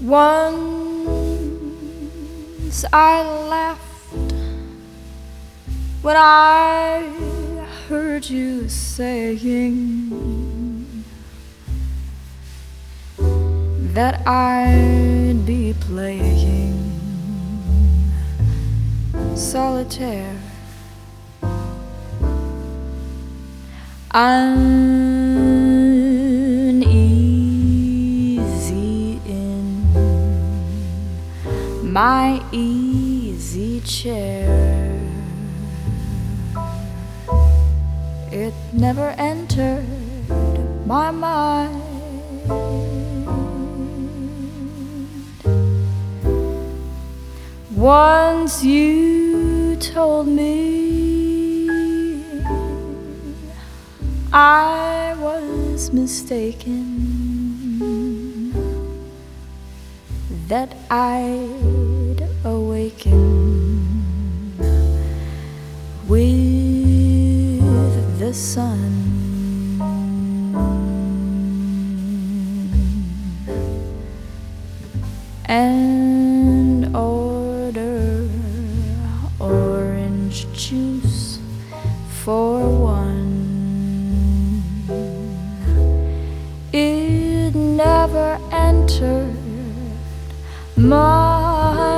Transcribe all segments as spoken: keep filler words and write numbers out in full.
Once I laughed when I heard you saying that I'd be playing solitaire. Uneasy in my easy chair, it never entered my mind once you told me I was mistaken, that I'd awaken with the sun. And order orange juice for one. It never entered my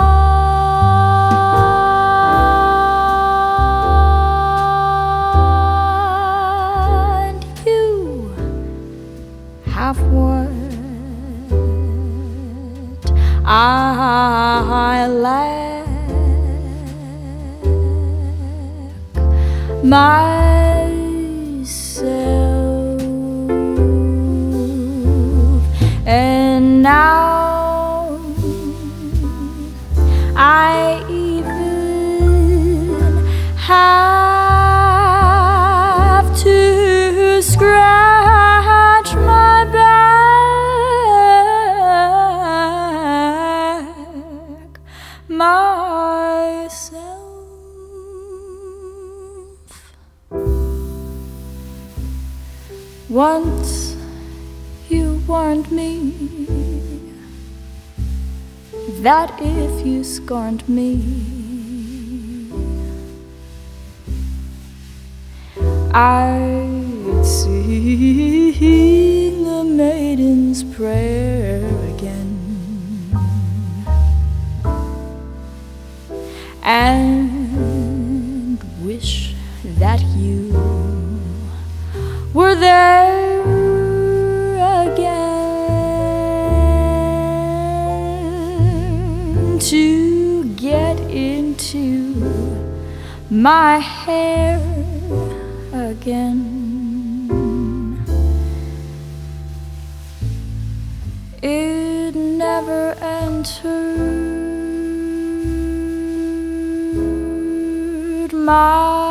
mind. You have what I lack, myself, and now I even have to scratch my back myself. Once you warned me that if you scorned me, I'd sing the maiden's prayer again and wish that you were there again to get into my hair again. It never entered my